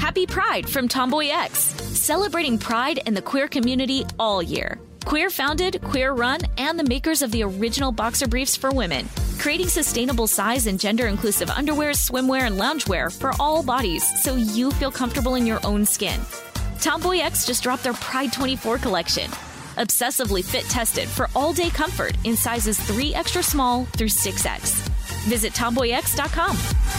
Happy Pride from Tomboy X, celebrating pride and the queer community all year. Queer founded, queer run, and the makers of the original boxer briefs for women, creating sustainable size and gender inclusive underwear, swimwear, and loungewear for all bodies so you feel comfortable in your own skin. Tomboy X just dropped their Pride 24 collection. Obsessively fit tested for all day comfort in sizes 3 extra small through 6X. Visit tomboyx.com.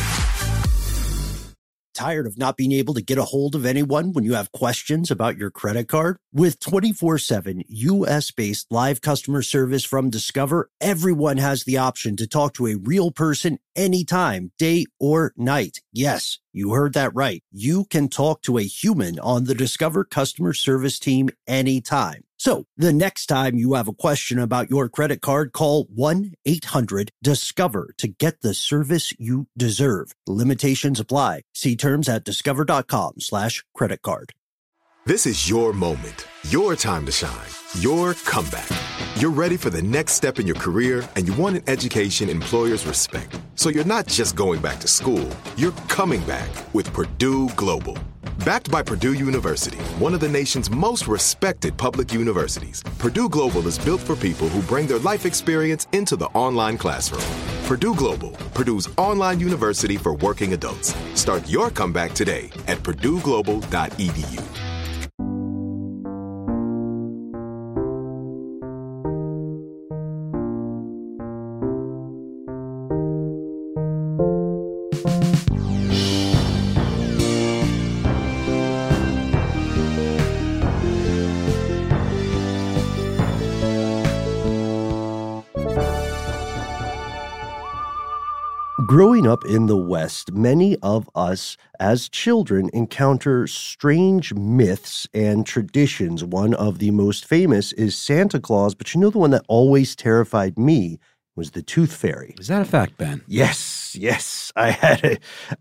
Tired of not being able to get a hold of anyone when you have questions about your credit card? With 24/7 U.S.-based live customer service from Discover, everyone has the option to talk to a real person anytime, day or night. Yes, you heard that right. You can talk to a human on the Discover customer service team anytime. So the next time you have a question about your credit card, call 1-800-DISCOVER to get the service you deserve. Limitations apply. See terms at discover.com/credit card. This is your moment, your time to shine, your comeback. You're ready for the next step in your career, and you want an education employers respect. So you're not just going back to school, you're coming back with Purdue Global. Backed by Purdue University, one of the nation's most respected public universities, Purdue Global is built for people who bring their life experience into the online classroom. Purdue Global, Purdue's online university for working adults. Start your comeback today at purdueglobal.edu. Growing up in the West, many of us as children encounter strange myths and traditions. One of the most famous is Santa Claus, but you know the one that always terrified me was the Tooth Fairy. Is that a fact, Ben? Yes. I had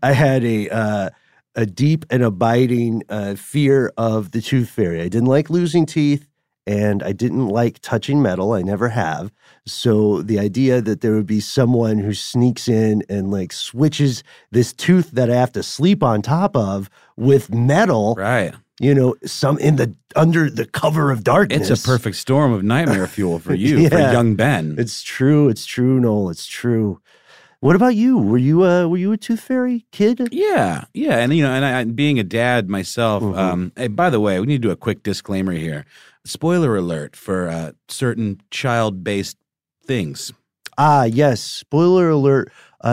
a deep and abiding fear of the Tooth Fairy. I didn't like losing teeth, and I didn't like touching metal. I never have. So the idea that there would be someone who sneaks in and like switches this tooth that I have to sleep on top of with metal, right? You know, some under the cover of darkness. It's a perfect storm of nightmare fuel for you, for young Ben. It's true, Noel. It's true. What about you? Were you a Tooth Fairy kid? Yeah, and I, being a dad myself. Hey, by the way, we need to do a quick disclaimer here. Spoiler alert for certain child-based things. Yes. Spoiler alert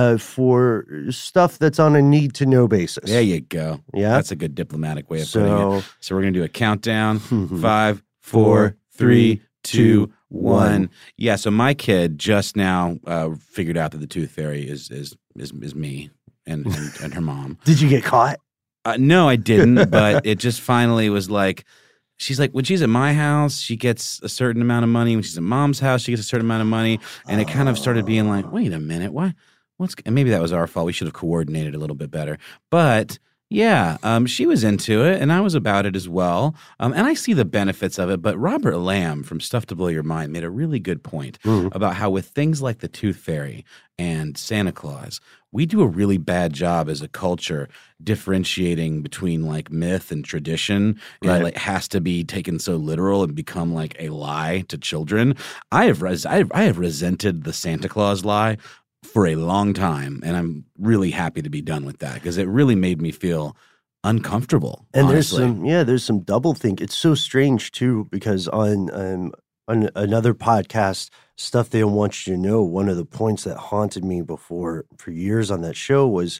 for stuff that's on a need-to-know basis. There you go. Yeah, that's a good diplomatic way of putting it. So we're gonna do a countdown. 5, 4, 3, 2, 1. Yeah. So my kid just now figured out that the Tooth Fairy is me and her mom. Did you get caught? No, I didn't. But it just finally was like. She's like, when she's at my house, she gets a certain amount of money. When she's at mom's house, she gets a certain amount of money. And it kind of started being like, wait a minute, and maybe that was our fault. We should have coordinated a little bit better. But yeah, she was into it, and I was about it as well. And I see the benefits of it. But Robert Lamb from Stuff to Blow Your Mind made a really good point about how with things like the Tooth Fairy and Santa Claus, we do a really bad job as a culture differentiating between like myth and tradition. Right. And it has to be taken so literal and become like a lie to children. I have resented the Santa Claus lie for a long time, and I'm really happy to be done with that because it really made me feel uncomfortable. And honestly. there's some double think. It's so strange too because on another podcast, Stuff They Don't Want You to Know, one of the points that haunted me for years on that show was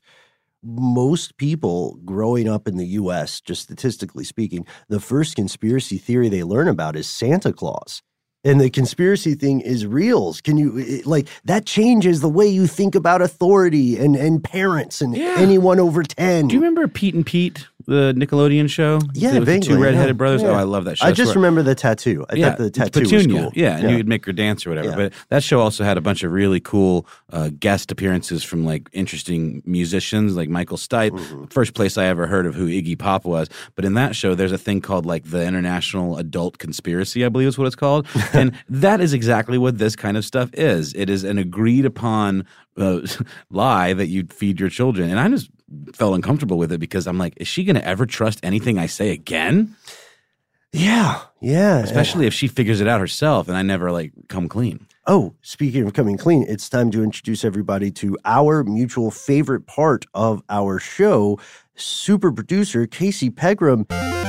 most people growing up in the U.S., just statistically speaking, the first conspiracy theory they learn about is Santa Claus. And the conspiracy thing is real. That changes the way you think about authority and parents and anyone over 10. Do you remember Pete and Pete, the Nickelodeon show? Yeah, the two redheaded brothers. Yeah. Oh, I love that show. I just remember the tattoo. I thought the tattoo Petunia. was cool. Yeah, and you'd make her dance or whatever. Yeah. But that show also had a bunch of really cool guest appearances from like interesting musicians like Michael Stipe. Mm-hmm. First place I ever heard of who Iggy Pop was. But in that show, there's a thing called like the International Adult Conspiracy, I believe is what it's called. And that is exactly what this kind of stuff is. It is an agreed upon lie that you feed your children. And I'm just felt uncomfortable with it because I'm like, is she going to ever trust anything I say again? Yeah. Especially if she figures it out herself and I never like come clean. Oh, speaking of coming clean, it's time to introduce everybody to our mutual favorite part of our show, super producer Casey Pegram.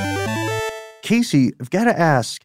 Casey, I've got to ask,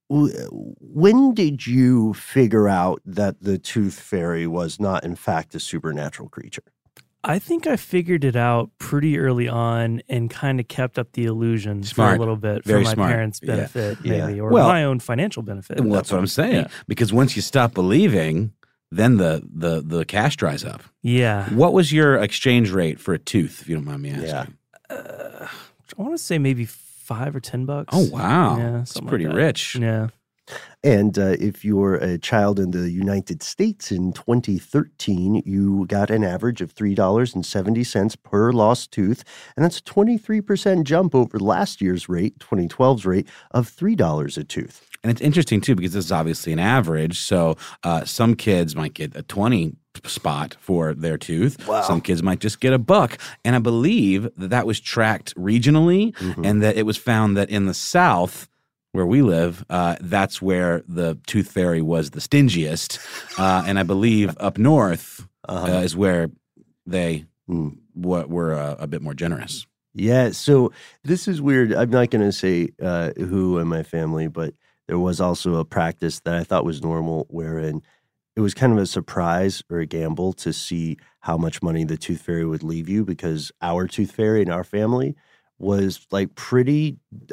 when did you figure out that the Tooth Fairy was not, in fact, a supernatural creature? I think I figured it out pretty early on and kind of kept up the illusion for a little bit Very for my smart. parents' benefit, maybe, or Well, my own financial benefit. Well, that's what I'm saying. Because once you stop believing, then the cash dries up. Yeah. What was your exchange rate for a tooth, if you don't mind me asking? I want to say maybe $5 or $10. Oh, wow. Yeah, That's something pretty like that. rich. Yeah. And if you're a child in the United States in 2013, you got an average of $3.70 per lost tooth. And that's a 23% jump over last year's rate, 2012's rate, of $3 a tooth. And it's interesting, too, because this is obviously an average. So some kids might get a 20 spot for their tooth. Wow. Some kids might just get $1. And I believe that was tracked regionally and that it was found that in the South, where we live, that's where the Tooth Fairy was the stingiest. And I believe up north is where they were a bit more generous. Yeah, so this is weird. I'm not going to say who in my family, but there was also a practice that I thought was normal wherein it was kind of a surprise or a gamble to see how much money the Tooth Fairy would leave you, because our Tooth Fairy in our family was like pretty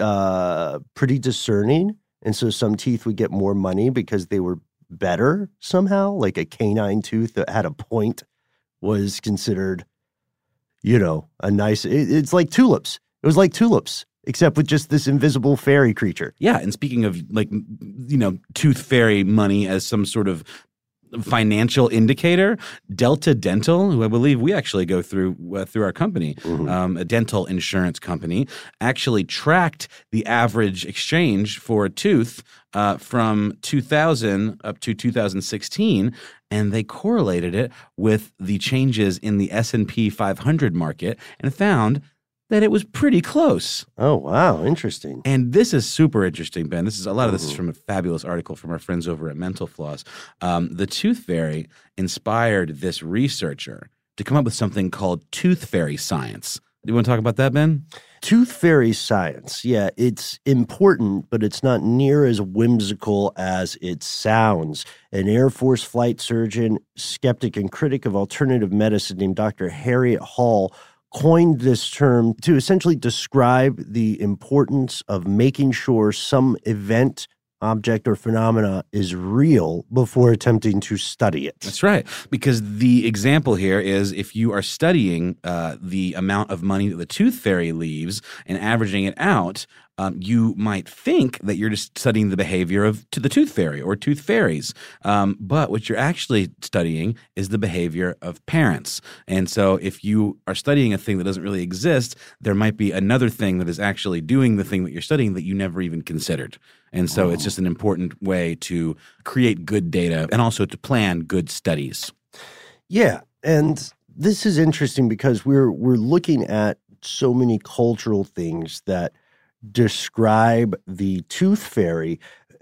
discerning. And so some teeth would get more money because they were better somehow. Like a canine tooth that had a point was considered, a nice, it's like tulips. It was like tulips, except with just this invisible fairy creature. Yeah. And speaking of Tooth Fairy money as some sort of financial indicator, Delta Dental, who I believe we actually go through our company, a dental insurance company, actually tracked the average exchange for a tooth from 2000 up to 2016, and they correlated it with the changes in the S&P 500 market and found that it was pretty close. Oh, wow. Interesting. And this is super interesting, Ben. A lot of this is from a fabulous article from our friends over at Mental Floss. The Tooth Fairy inspired this researcher to come up with something called Tooth Fairy science. Do you want to talk about that, Ben? Tooth Fairy science. Yeah, it's important, but it's not near as whimsical as it sounds. An Air Force flight surgeon, skeptic, and critic of alternative medicine named Dr. Harriet Hall coined this term to essentially describe the importance of making sure some event, object, or phenomena is real before attempting to study it. That's right. Because the example here is if you are studying the amount of money that the Tooth Fairy leaves and averaging it out, you might think that you're just studying the behavior of the Tooth Fairy or tooth fairies. But what you're actually studying is the behavior of parents. And so if you are studying a thing that doesn't really exist, there might be another thing that is actually doing the thing that you're studying that you never even considered. And so it's just an important way to create good data and also to plan good studies. Yeah, and this is interesting because we're looking at so many cultural things that describe the Tooth Fairy.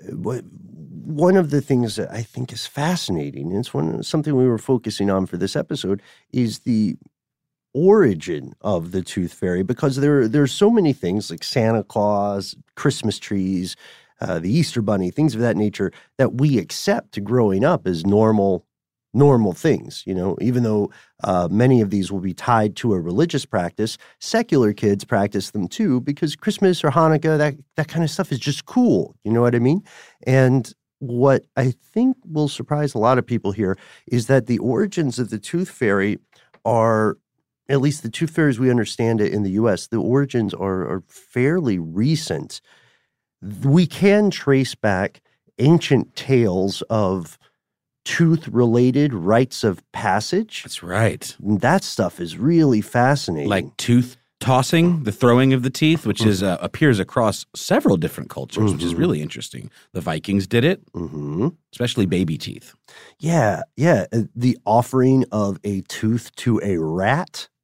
One of the things that I think is fascinating, and it's something we were focusing on for this episode, is the origin of the Tooth Fairy, because there's so many things like Santa Claus, Christmas trees, the Easter Bunny, things of that nature that we accept growing up as normal things. Even though many of these will be tied to a religious practice, secular kids practice them too, because Christmas or Hanukkah, that kind of stuff is just cool. You know what I mean? And what I think will surprise a lot of people here is that the origins of the Tooth Fairy are, at least the Tooth Fairy as we understand it in the U.S., the origins are fairly recent. We can trace back ancient tales of tooth-related rites of passage. That's right. That stuff is really fascinating. Like tooth tossing, the throwing of the teeth, which is appears across several different cultures, which is really interesting. The Vikings did it, especially baby teeth. Yeah. The offering of a tooth to a rat.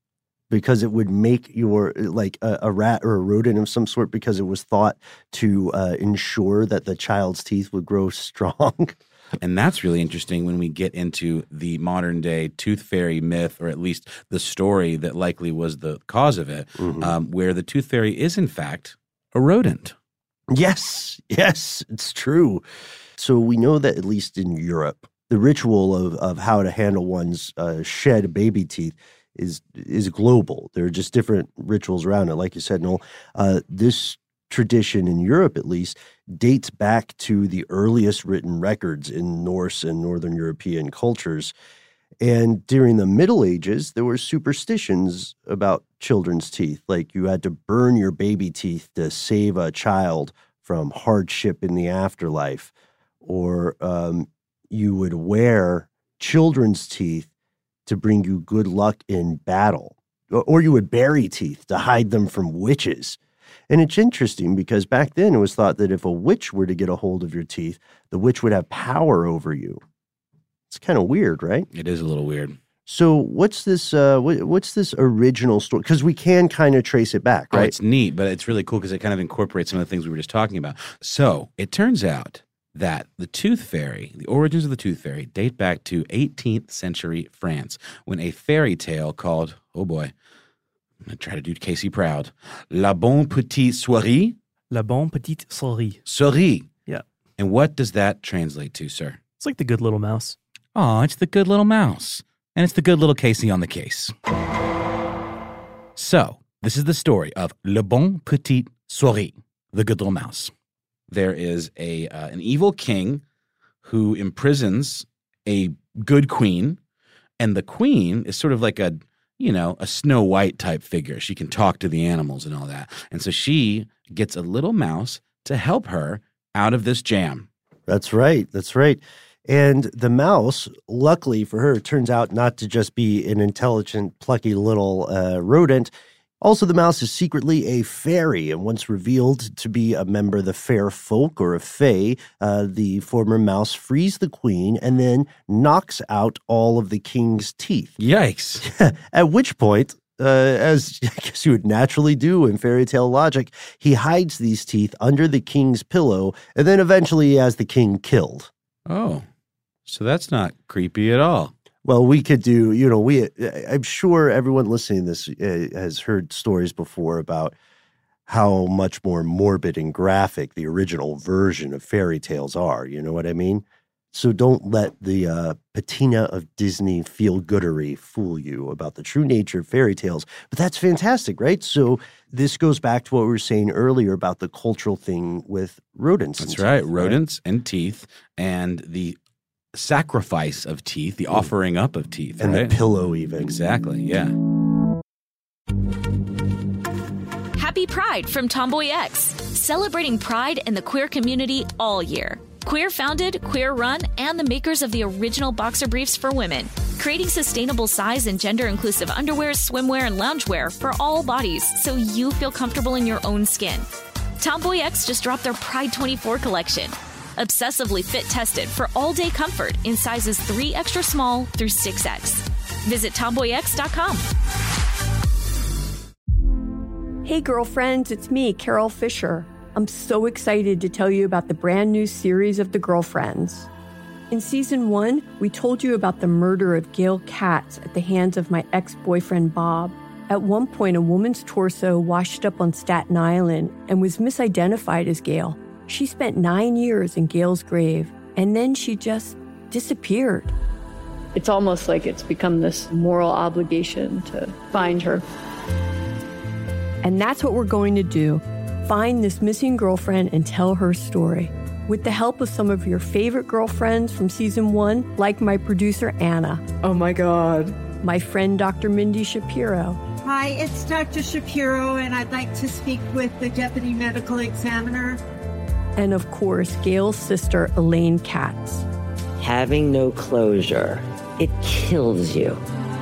because it would make your, like a rat or a rodent of some sort, because it was thought to ensure that the child's teeth would grow strong. And that's really interesting when we get into the modern day tooth fairy myth, or at least the story that likely was the cause of it, where the tooth fairy is in fact a rodent. Yes, it's true. So we know that at least in Europe, the ritual of how to handle one's shed baby teeth is global. There are just different rituals around it. Like you said, Noel, this tradition in Europe, at least, dates back to the earliest written records in Norse and Northern European cultures. And during the Middle Ages, there were superstitions about children's teeth, like you had to burn your baby teeth to save a child from hardship in the afterlife, or you would wear children's teeth to bring you good luck in battle, or you would bury teeth to hide them from witches. And it's interesting because back then it was thought that if a witch were to get a hold of your teeth, the witch would have power over you. It's kind of weird, right? It is a little weird. So what's this original story? Because we can kind of trace it back, right? Oh, it's neat, but it's really cool because it kind of incorporates some of the things we were just talking about. So it turns out that the tooth fairy, the origins of the tooth fairy, date back to 18th century France, when a fairy tale called, oh boy, I'm going to try to do Casey proud, La Bonne Petite Souris. La Bonne Petite Souris. Souris. Yeah. And what does that translate to, sir? It's like the good little mouse. Oh, it's the good little mouse. And it's the good little Casey on the case. So, this is the story of Le Bon Petit Souris, the good little mouse. There is an evil king who imprisons a good queen, and the queen is sort of like a Snow White type figure. She can talk to the animals and all that. And so she gets a little mouse to help her out of this jam. That's right. And the mouse, luckily for her, turns out not to just be an intelligent, plucky little rodent. Also, the mouse is secretly a fairy, and once revealed to be a member of the fair folk, or a fae, the former mouse frees the queen and then knocks out all of the king's teeth. Yikes. At which point, as I guess you would naturally do in fairy tale logic, he hides these teeth under the king's pillow, and then eventually he has the king killed. Oh, so that's not creepy at all. Well, we could do, I'm sure everyone listening to this has heard stories before about how much more morbid and graphic the original version of fairy tales are. You know what I mean? So don't let the patina of Disney feel-goodery fool you about the true nature of fairy tales. But that's fantastic, right? So this goes back to what we were saying earlier about the cultural thing with rodents. That's right. Rodents and teeth, and the sacrifice of teeth, the offering up of teeth. And right? the pillow even. Exactly, yeah. Happy Pride from Tomboy X, celebrating pride and the queer community all year. Queer founded, queer run, and the makers of the original boxer briefs for women, creating sustainable size and gender inclusive underwear, swimwear, and loungewear for all bodies so you feel comfortable in your own skin. Tomboy X just dropped their Pride 24 collection. Obsessively fit tested for all day comfort in sizes 3 extra small through 6X. Visit tomboyx.com. Hey girlfriends, it's me, Carol Fisher. I'm so excited to tell you about the brand new series of The Girlfriends. In season 1, we told you about the murder of Gail Katz at the hands of my ex-boyfriend Bob. At one point, a woman's torso washed up on Staten Island and was misidentified as Gail. She spent 9 years in Gail's grave, and then she just disappeared. It's almost like it's become this moral obligation to find her. And that's what we're going to do. Find this missing girlfriend and tell her story. With the help of some of your favorite girlfriends from season 1, like my producer Anna. Oh my God. My friend Dr. Mindy Shapiro. Hi, it's Dr. Shapiro, and I'd like to speak with the Deputy Medical Examiner. And of course, Gail's sister, Elaine Katz. Having no closure, it kills you.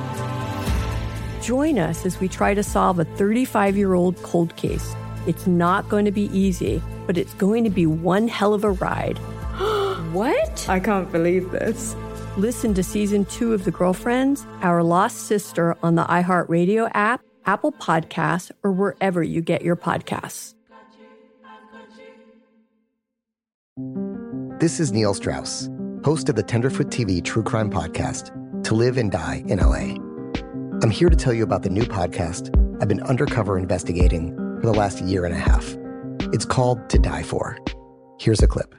Join us as we try to solve a 35-year-old cold case. It's not going to be easy, but it's going to be one hell of a ride. What? I can't believe this. Listen to season 2 of The Girlfriends, Our Lost Sister on the iHeartRadio app, Apple Podcasts, or wherever you get your podcasts. This is Neil Strauss, host of the Tenderfoot TV true crime podcast, To Live and Die in LA. I'm here to tell you about the new podcast I've been undercover investigating for the last year and a half. It's called To Die For. Here's a clip.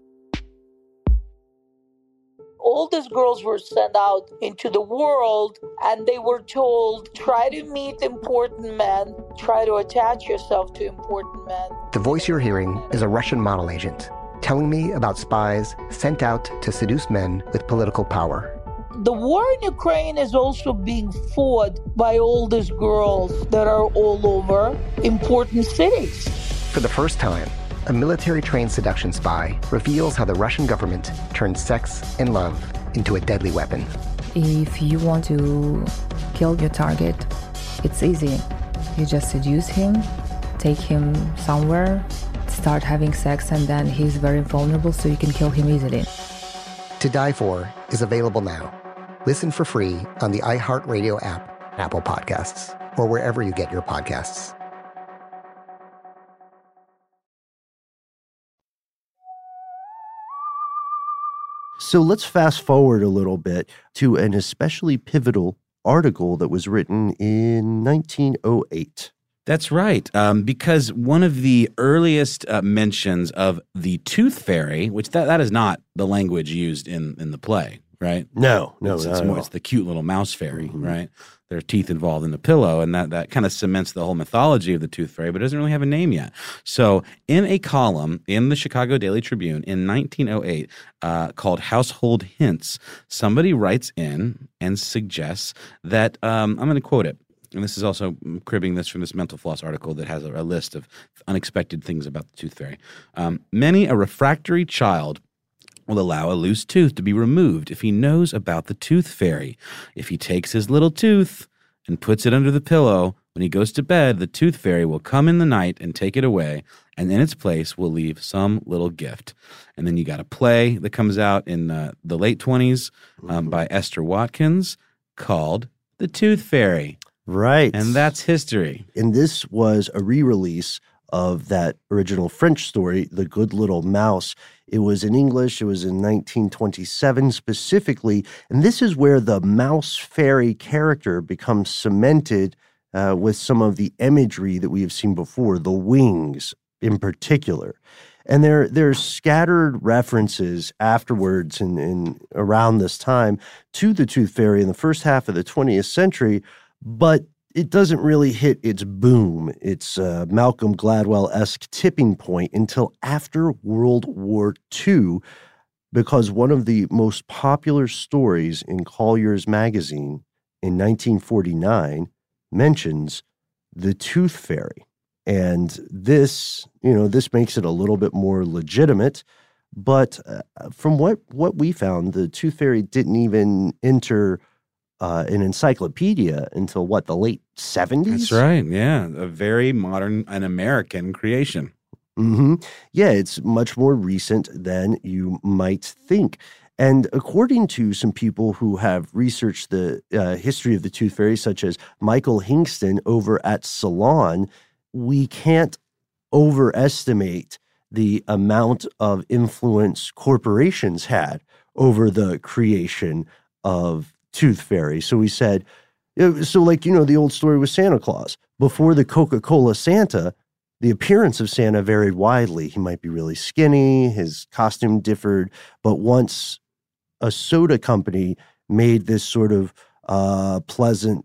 All these girls were sent out into the world and they were told, try to meet important men, try to attach yourself to important men. The voice you're hearing is a Russian model agent telling me about spies sent out to seduce men with political power. The war in Ukraine is also being fought by all these girls that are all over important cities. For the first time, a military-trained seduction spy reveals how the Russian government turned sex and love into a deadly weapon. If you want to kill your target, it's easy. You just seduce him, take him somewhere, start having sex, and then he's very vulnerable, so you can kill him easily. To Die For is available now. Listen for free on the iHeartRadio app, Apple Podcasts, or wherever you get your podcasts. So let's fast forward a little bit to an especially pivotal article that was written in 1908. That's right, because one of the earliest mentions of the tooth fairy, which that is not the language used in the play, right? No, it's the cute little mouse fairy, right? There are teeth involved in the pillow, and that kind of cements the whole mythology of the tooth fairy, but it doesn't really have a name yet. So in a column in the Chicago Daily Tribune in 1908 called Household Hints, somebody writes in and suggests that, I'm going to quote it, and this is also cribbing this from this Mental Floss article that has a list of unexpected things about the tooth fairy. Many a refractory child will allow a loose tooth to be removed if he knows about the tooth fairy. If he takes his little tooth and puts it under the pillow, when he goes to bed, the tooth fairy will come in the night and take it away, and in its place will leave some little gift. And then you got a play that comes out in the late 20s by Esther Watkins called The Tooth Fairy. Right. And that's history. And this was a re-release of that original French story, The Good Little Mouse. It was in English. It was in 1927 specifically. And this is where the mouse fairy character becomes cemented with some of the imagery that we have seen before, the wings in particular. And there's scattered references afterwards and around this time to the tooth fairy in the first half of the 20th century, but it doesn't really hit its boom, its Malcolm Gladwell-esque tipping point until after World War II, because one of the most popular stories in Collier's magazine in 1949 mentions the tooth fairy. And this makes it a little bit more legitimate. But from what we found, the tooth fairy didn't even enter an encyclopedia until the late 70s? That's right. Yeah. A very modern and American creation. Mm-hmm. Yeah, it's much more recent than you might think. And according to some people who have researched the history of the tooth fairy, such as Michael Hingston over at Salon, we can't overestimate the amount of influence corporations had over the creation of tooth fairy. So we said, the old story with Santa Claus. Before the Coca-Cola Santa, the appearance of Santa varied widely. He might be really skinny, his costume differed, but once a soda company made this sort of pleasant,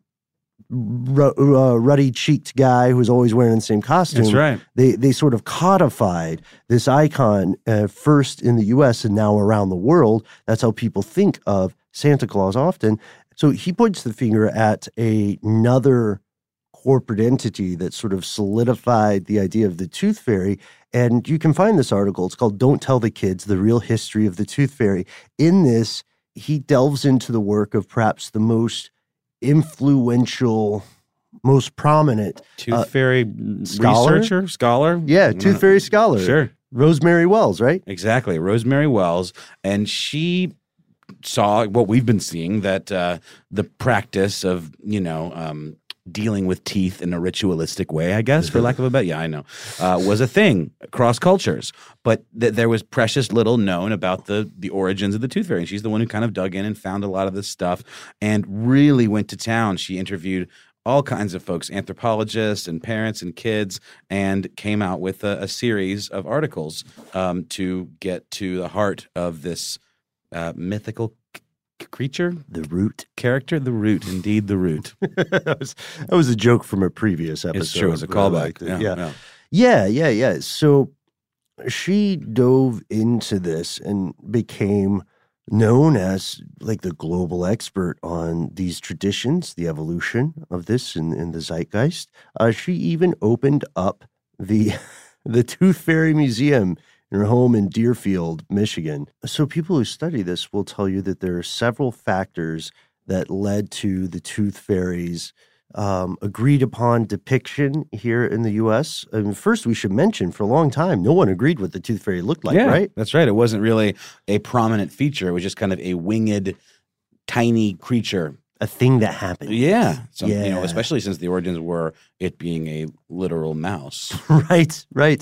ruddy-cheeked guy who was always wearing the same costume. That's right. They sort of codified this icon first in the U.S. and now around the world. That's how people think of Santa Claus often. So he points the finger at another corporate entity that sort of solidified the idea of the tooth fairy. And you can find this article. It's called Don't Tell the Kids, The Real History of the Tooth Fairy. In this, he delves into the work of perhaps the most influential, most prominent tooth fairy scholar. Yeah, tooth fairy scholar. Sure. Rosemary Wells, right? Exactly. Rosemary Wells. And she saw what we've been seeing, that the practice of, dealing with teeth in a ritualistic way, I guess, for lack of a better, yeah, I know, was a thing across cultures. But there was precious little known about the origins of the tooth fairy. And she's the one who kind of dug in and found a lot of this stuff and really went to town. She interviewed all kinds of folks, anthropologists and parents and kids, and came out with a series of articles to get to the heart of this mythical creature, the Root character, the Root, indeed, the Root. that was a joke from a previous episode. It's true, it was a callback. Yeah. So she dove into this and became known as like the global expert on these traditions, the evolution of this in the zeitgeist. She even opened up the Tooth Fairy Museum in her home in Deerfield, Michigan. So people who study this will tell you that there are several factors that led to the Tooth Fairy's agreed upon depiction here in the U.S. I mean, first, we should mention for a long time, no one agreed what the Tooth Fairy looked like, right? That's right. It wasn't really a prominent feature. It was just kind of a winged, tiny creature. A thing that happened. Yeah. So, you know, especially since the origins were it being a literal mouse. Right.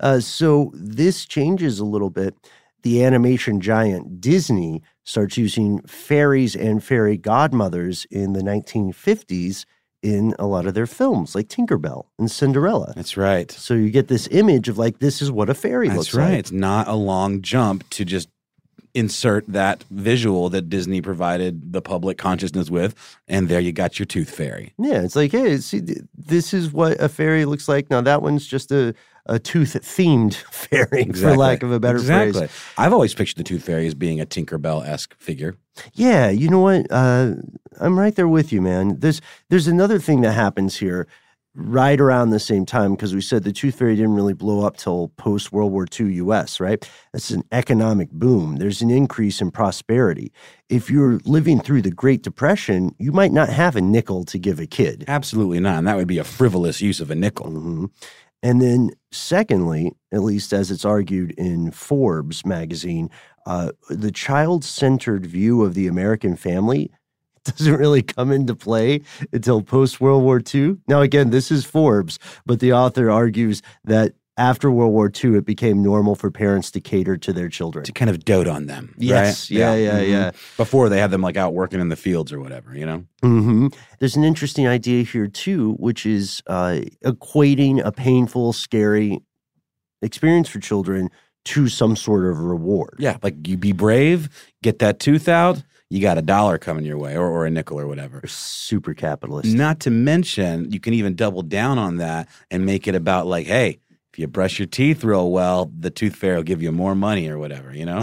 So this changes a little bit. The animation giant Disney starts using fairies and fairy godmothers in the 1950s in a lot of their films, like Tinkerbell and Cinderella. That's right. So you get this image of like, this is what a fairy looks like. That's right. It's not a long jump to just insert that visual that Disney provided the public consciousness with, and there you got your Tooth Fairy. Yeah, it's like, hey, see, this is what a fairy looks like. Now that one's just a tooth-themed fairy, for lack of a better phrase. I've always pictured the Tooth Fairy as being a Tinkerbell-esque figure. Yeah, you know what? I'm right there with you, man. There's another thing that happens here right around the same time, because we said the Tooth Fairy didn't really blow up till post-World War II U.S., right? That's an economic boom. There's an increase in prosperity. If you're living through the Great Depression, you might not have a nickel to give a kid. Absolutely not, and that would be a frivolous use of a nickel. Mm-hmm. And then secondly, at least as it's argued in Forbes magazine, the child-centered view of the American family doesn't really come into play until post-World War II. Now, again, this is Forbes, but the author argues that after World War II, it became normal for parents to cater to their children. To kind of dote on them. Yes. Right? Yeah. Before they had them like out working in the fields or whatever, you know? Mm-hmm. There's an interesting idea here, too, which is equating a painful, scary experience for children to some sort of reward. Yeah, like you be brave, get that tooth out, you got $1 coming your way, or a nickel or whatever. They're super capitalist. Not to mention, you can even double down on that and make it about like, hey, if you brush your teeth real well, the Tooth Fairy will give you more money or whatever, you know?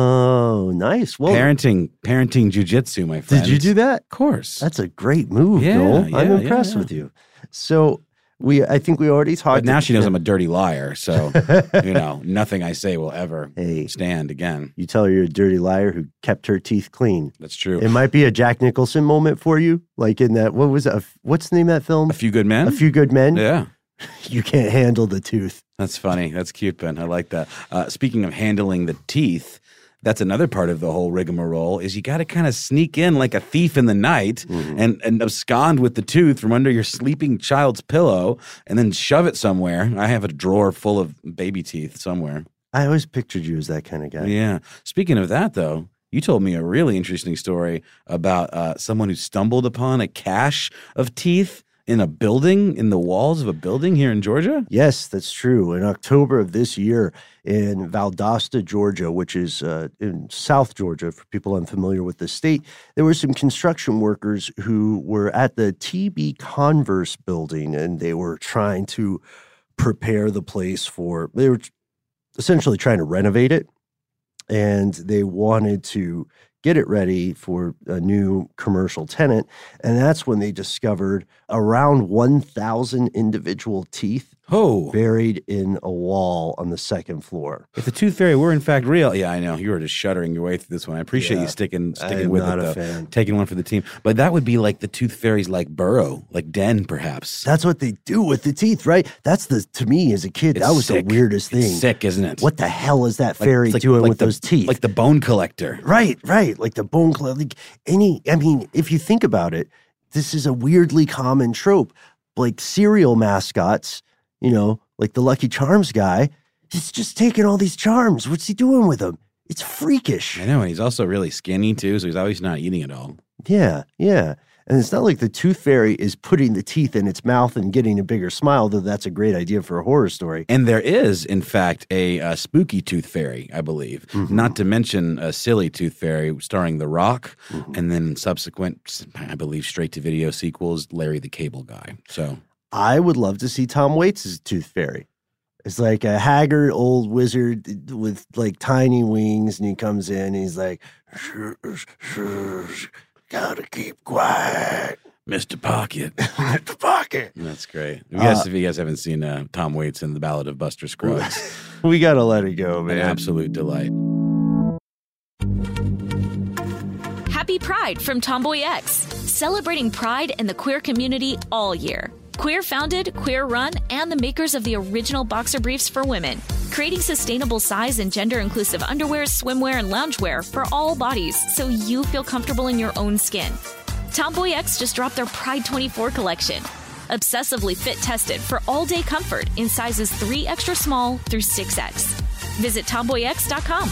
Oh, nice. Well, parenting jujitsu, my friend. Did you do that? Of course. That's a great move, Noel. I'm impressed with you. So I think we already talked. But now she knows I'm a dirty liar, so nothing I say will ever stand again. You tell her you're a dirty liar who kept her teeth clean. That's true. It might be a Jack Nicholson moment for you, like in that. What was it? What's the name of that film? A Few Good Men. A Few Good Men. Yeah. You can't handle the tooth. That's funny. That's cute, Ben. I like that. Speaking of handling the teeth, that's another part of the whole rigmarole is you got to kind of sneak in like a thief in the night and abscond with the tooth from under your sleeping child's pillow and then shove it somewhere. I have a drawer full of baby teeth somewhere. I always pictured you as that kind of guy. Yeah. Speaking of that, though, you told me a really interesting story about someone who stumbled upon a cache of teeth in a building, in the walls of a building here in Georgia? Yes, that's true. In October of this year in Valdosta, Georgia, which is in South Georgia, for people unfamiliar with the state, there were some construction workers who were at the TB Converse building, and they were trying to prepare the place they were essentially trying to renovate it, and they wanted to get it ready for a new commercial tenant. And that's when they discovered around 1,000 individual teeth buried in a wall on the second floor. If the Tooth Fairy were in fact real, yeah, I know. You were just shuddering your way through this one. I appreciate you sticking with it, though. Fan. Taking one for the team. But that would be like the Tooth Fairy's like burrow, like den, perhaps. That's what they do with the teeth, right? To me as a kid, that was the weirdest thing. It's sick, isn't it? What the hell is that fairy doing with those teeth? Like the bone collector. Right. Like the bone collector. If you think about it, this is a weirdly common trope. Like cereal mascots, you know, like the Lucky Charms guy, he's just taking all these charms. What's he doing with them? It's freakish. I know, and he's also really skinny too, so he's always not eating it all. Yeah. And it's not like the Tooth Fairy is putting the teeth in its mouth and getting a bigger smile, though that's a great idea for a horror story. And there is, in fact, a spooky Tooth Fairy, I believe. Mm-hmm. Not to mention a silly Tooth Fairy starring The Rock, and then subsequent, I believe, straight-to-video sequels, Larry the Cable Guy. So I would love to see Tom Waits as Tooth Fairy. It's like a haggard old wizard with like tiny wings, and he comes in and he's like, gotta keep quiet. Mr. Pocket. Mr. Pocket. That's great. If you guys haven't seen Tom Waits in The Ballad of Buster Scruggs. We gotta let it go, man. An absolute delight. Happy Pride from Tomboy X, celebrating pride and the queer community all year. Queer founded, queer run, and the makers of the original boxer briefs for women, creating sustainable size and gender inclusive underwear, swimwear, and loungewear for all bodies so you feel comfortable in your own skin. Tomboy X just dropped their Pride 24 collection. Obsessively fit tested for all day comfort in sizes 3 extra small through 6X. Visit tomboyx.com.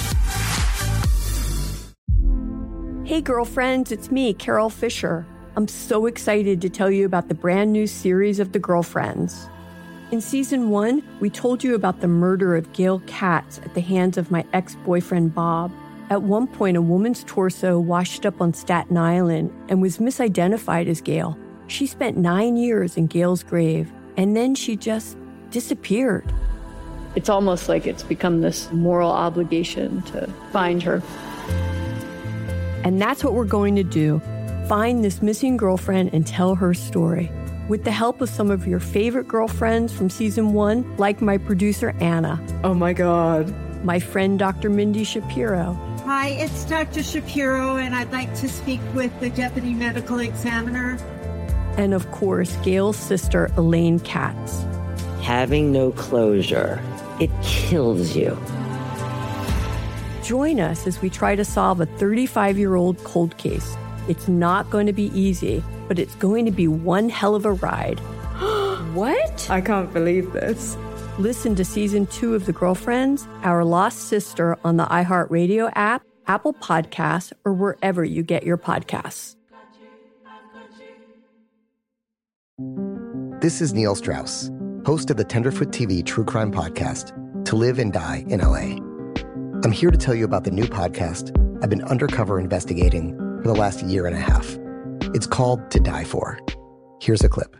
Hey girlfriends, it's me, Carol Fisher. I'm so excited to tell you about the brand new series of The Girlfriends. In season 1, we told you about the murder of Gail Katz at the hands of my ex-boyfriend Bob. At one point, a woman's torso washed up on Staten Island and was misidentified as Gail. She spent 9 years in Gail's grave, and then she just disappeared. It's almost like it's become this moral obligation to find her. And that's what we're going to do. Find this missing girlfriend and tell her story. With the help of some of your favorite girlfriends from season 1, like my producer Anna. Oh my God. My friend Dr. Mindy Shapiro. Hi, it's Dr. Shapiro, and I'd like to speak with the Deputy Medical Examiner. And of course, Gail's sister Elaine Katz. Having no closure, it kills you. Join us as we try to solve a 35-year-old cold case. It's not going to be easy, but it's going to be one hell of a ride. What? I can't believe this. Listen to season 2 of The Girlfriends, Our Lost Sister on the iHeartRadio app, Apple Podcasts, or wherever you get your podcasts. This is Neil Strauss, host of the Tenderfoot TV True Crime Podcast, To Live and Die in LA. I'm here to tell you about the new podcast I've been undercover investigating for the last year and a half. It's called To Die For. Here's a clip.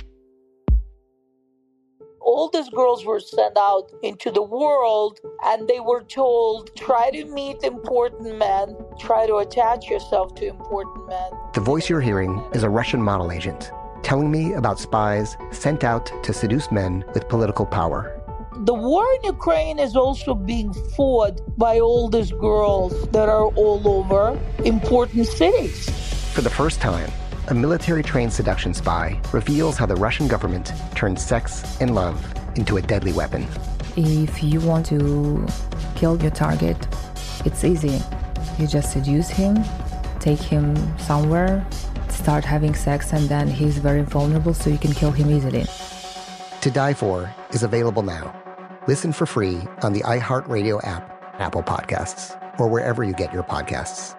All these girls were sent out into the world and they were told, try to meet important men, try to attach yourself to important men. The voice you're hearing is a Russian model agent telling me about spies sent out to seduce men with political power. The war in Ukraine is also being fought by all these girls that are all over important cities. For the first time, a military-trained seduction spy reveals how the Russian government turned sex and love into a deadly weapon. If you want to kill your target, it's easy. You just seduce him, take him somewhere, start having sex, and then he's very vulnerable, so you can kill him easily. To Die For is available now. Listen for free on the iHeartRadio app, Apple Podcasts, or wherever you get your podcasts.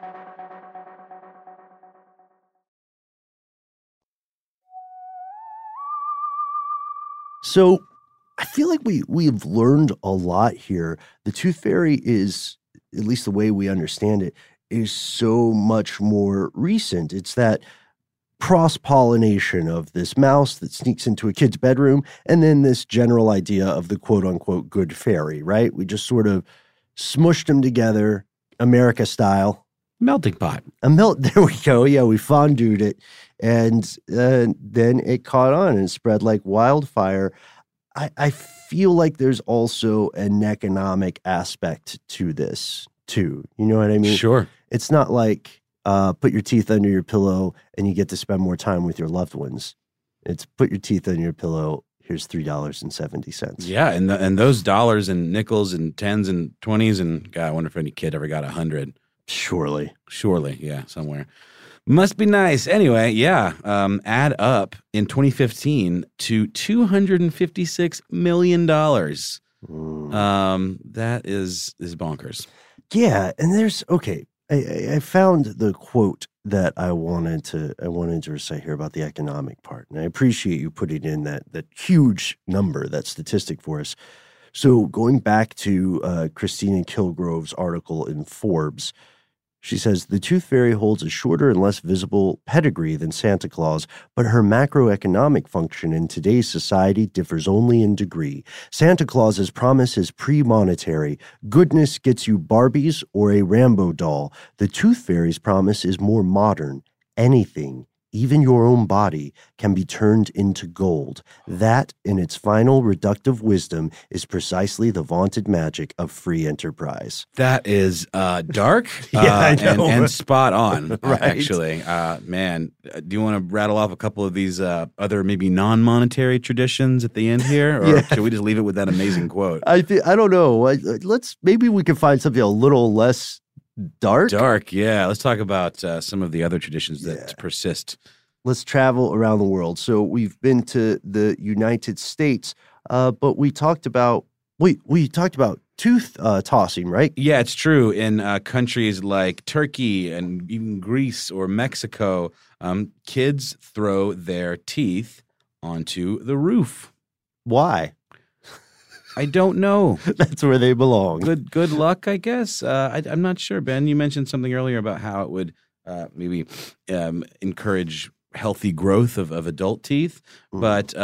So I feel like we've learned a lot here. The Tooth Fairy is, at least the way we understand it, is so much more recent. It's that cross-pollination of this mouse that sneaks into a kid's bedroom and then this general idea of the quote-unquote good fairy, right? We just sort of smushed them together, America style. Melting pot. There we go. Yeah, we fondued it. And then it caught on and spread like wildfire. I feel like there's also an economic aspect to this, too. You know what I mean? Sure. It's not like put your teeth under your pillow and you get to spend more time with your loved ones. It's put your teeth under your pillow. Here's $3.70. Yeah, and those dollars and nickels and 10s and 20s and God, I wonder if any kid ever got 100. Surely, yeah, somewhere. Must be nice. Anyway, yeah. Add up in 2015 to $256 million. That is bonkers. Yeah, and there's I found the quote that I wanted to recite here about the economic part, and I appreciate you putting in that huge number, that statistic for us. So going back to Christina Kilgrove's article in Forbes, she says, the tooth fairy holds a shorter and less visible pedigree than Santa Claus, but her macroeconomic function in today's society differs only in degree. Santa Claus's promise is pre-monetary. Goodness gets you Barbies or a Rambo doll. The tooth fairy's promise is more modern. Anything, even your own body, can be turned into gold. That, in its final reductive wisdom, is precisely the vaunted magic of free enterprise. That is dark I know. and spot on, Right. actually. Man, do you want to rattle off a couple of these other maybe non-monetary traditions at the end here? Or should we just leave it with that amazing quote? I don't know. Maybe we can find something a little less dark. Yeah. Let's talk about some of the other traditions that persist. Let's travel around the world. So we've been to the United States, but we talked about tooth tossing, right? Yeah, it's true. In countries like Turkey and even Greece or Mexico, kids throw their teeth onto the roof. Why? I don't know. That's where they belong. Good luck, I guess. I'm not sure, Ben. You mentioned something earlier about how it would maybe encourage healthy growth of adult teeth. Mm-hmm. But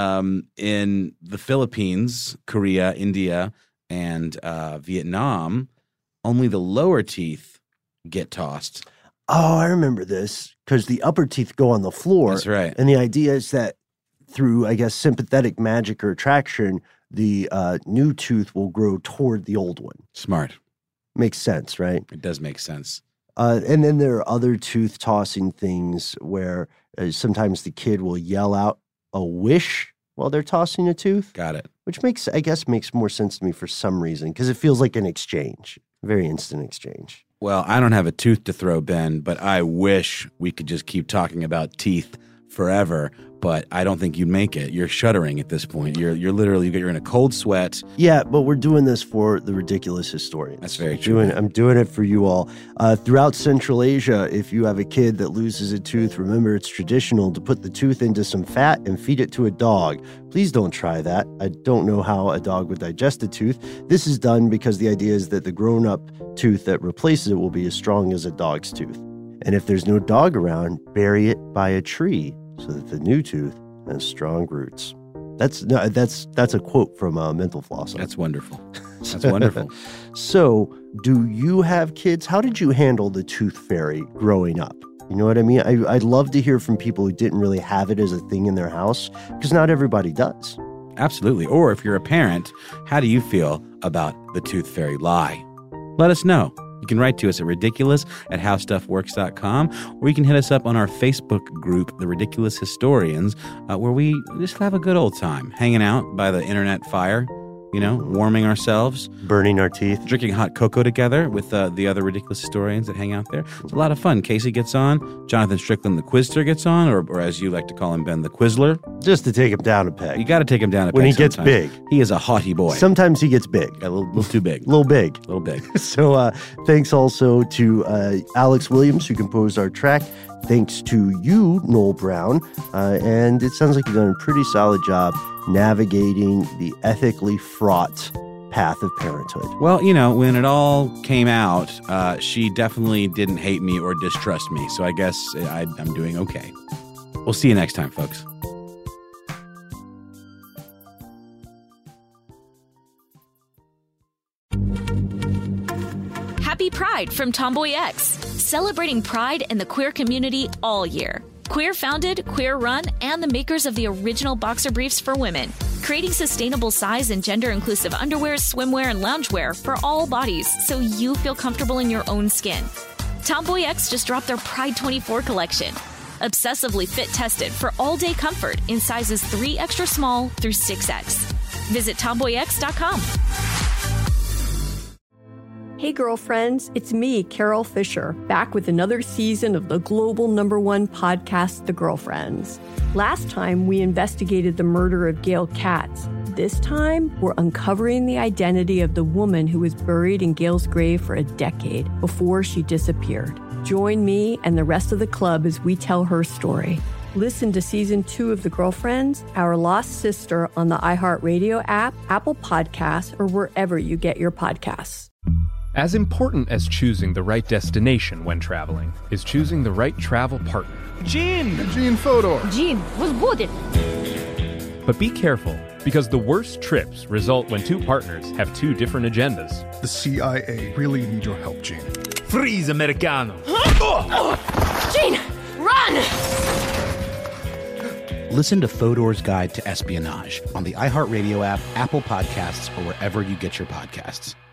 in the Philippines, Korea, India, and Vietnam, only the lower teeth get tossed. Oh, I remember this because the upper teeth go on the floor. That's right. And the idea is that through, I guess, sympathetic magic or attraction, the new tooth will grow toward the old one. Smart. Makes sense, right? It does make sense. And then there are other tooth tossing things where sometimes the kid will yell out a wish while they're tossing a tooth. Got it. Which makes more sense to me for some reason because it feels like an exchange, a very instant exchange. Well, I don't have a tooth to throw, Ben, but I wish we could just keep talking about teeth forever. But I don't think you'd make it. You're shuddering at this point. You're in a cold sweat. Yeah, but we're doing this for the Ridiculous Historians. That's very true. I'm doing it for you all. Throughout Central Asia, if you have a kid that loses a tooth, remember it's traditional to put the tooth into some fat and feed it to a dog. Please don't try that. I don't know how a dog would digest a tooth. This is done because the idea is that the grown-up tooth that replaces it will be as strong as a dog's tooth. And if there's no dog around, bury it by a tree, so that the new tooth has strong roots. That's a quote from Mental Floss. That's wonderful. That's wonderful. So, do you have kids? How did you handle the tooth fairy growing up? You know what I mean? I'd love to hear from people who didn't really have it as a thing in their house, because not everybody does. Absolutely. Or if you're a parent, how do you feel about the tooth fairy lie? Let us know. You can write to us at ridiculous@howstuffworks.com, or you can hit us up on our Facebook group, The Ridiculous Historians, where we just have a good old time hanging out by the internet fire, warming ourselves. Burning our teeth. Drinking hot cocoa together with the other Ridiculous Historians that hang out there. It's a lot of fun. Casey gets on. Jonathan Strickland, the Quizster, gets on, or as you like to call him, Ben, the Quizler. Just to take him down a peg. You got to take him down a peg when he gets sometimes. big. He is a haughty boy. Sometimes he gets big. A little too big. A little big. A little big. So thanks also to Alex Williams, who composed our track. Thanks to you, Noel Brown. And it sounds like you've done a pretty solid job navigating the ethically fraught path of parenthood. Well, when it all came out, she definitely didn't hate me or distrust me. So I guess I'm doing okay. We'll see you next time, folks. Happy Pride from Tomboy X, celebrating pride and the queer community all year. Queer founded, queer run, and the makers of the original boxer briefs for women, creating sustainable size and gender inclusive underwear, swimwear, and loungewear for all bodies so you feel comfortable in your own skin. Tomboy X just dropped their Pride 24 collection. Obsessively fit tested for all day comfort in sizes 3 extra small through 6X. Visit tomboyx.com. Hey girlfriends, it's me, Carol Fisher, back with another season of the global #1 podcast, The Girlfriends. Last time, we investigated the murder of Gail Katz. This time, we're uncovering the identity of the woman who was buried in Gail's grave for a decade before she disappeared. Join me and the rest of the club as we tell her story. Listen to Season 2 of The Girlfriends, Our Lost Sister on the iHeartRadio app, Apple Podcasts, or wherever you get your podcasts. As important as choosing the right destination when traveling is choosing the right travel partner. Gene Fodor. Gene, was good. But be careful, because the worst trips result when two partners have two different agendas. The CIA really need your help, Gene. Freeze, Americano. Gene, run! Listen to Fodor's Guide to Espionage on the iHeartRadio app, Apple Podcasts, or wherever you get your podcasts.